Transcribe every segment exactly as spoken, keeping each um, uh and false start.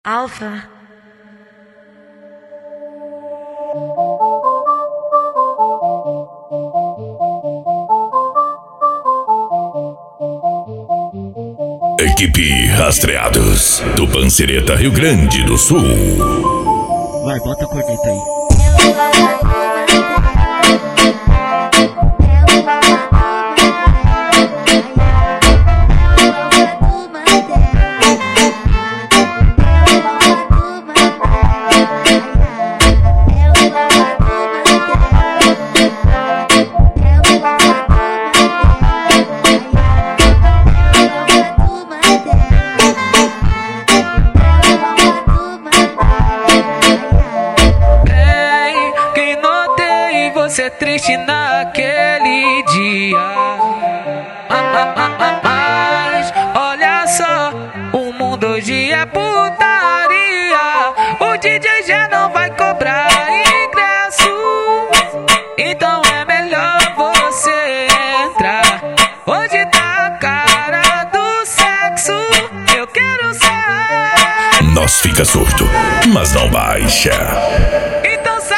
Alfa. Equipe Rastreados do Pancereta, Rio Grande do Sul. Vai, bota a corneta aí. Você triste naquele dia, mas olha só, o mundo hoje é putaria. O D J já não vai cobrar ingresso, então é melhor você entrar. Hoje tá a cara do sexo, eu quero ser. Nós fica surdo, mas não baixa. Então sai.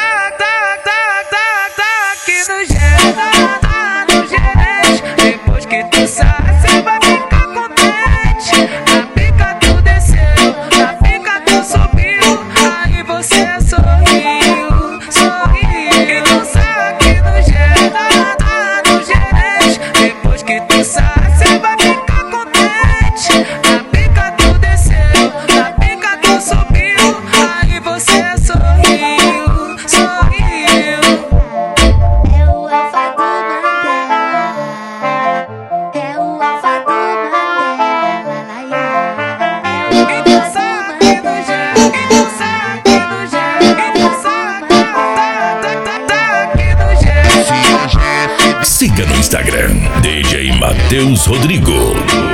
No gerente, tá no gerente. Depois que tu sai, cê vai ficar contente. Na pica tu desceu, na pica tu subiu, aí você sorriu, sorriu. Então sai aqui no gerente, tá no gerente. Depois que tu sai, cê vai ficar contente. Na pica tu desceu, na pica tu subiu, aí você sorriu, sorriu. Siga no Instagram, D J Matheus Rodrigo.